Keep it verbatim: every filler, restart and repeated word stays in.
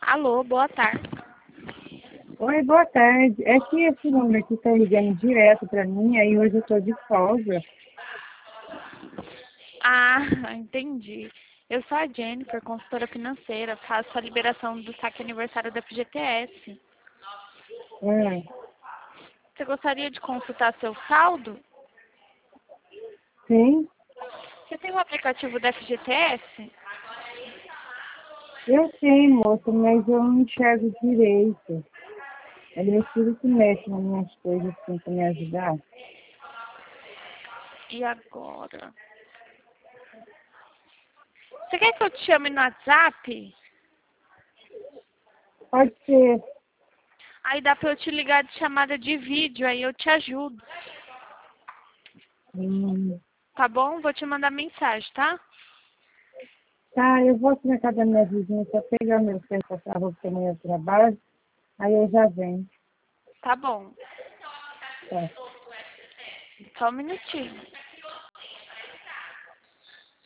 Alô, boa tarde. Oi, boa tarde. É que esse número aqui tá ligando direto pra mim, aí hoje eu tô de folga. Ah, entendi. Eu sou a Jennifer, consultora financeira. Faço a liberação do saque aniversário da F G T S. Hum, Você gostaria de consultar seu saldo? sim, Você tem o aplicativo da F G T S? eu tenho, moça, mas eu não enxergo direito. É meu filho que mexe nas minhas coisas assim pra me ajudar. E agora? Você quer que eu te chame no WhatsApp? Pode ser. Aí dá pra eu te ligar de chamada de vídeo, aí eu te ajudo. Hum, Tá bom? Vou te mandar mensagem, tá? tá, eu vou aqui na casa da minha vizinha só pegar meu filho pra passar a roupa que amanhã eu trabalho, aí eu já venho. Tá bom. Tá. Só um minutinho.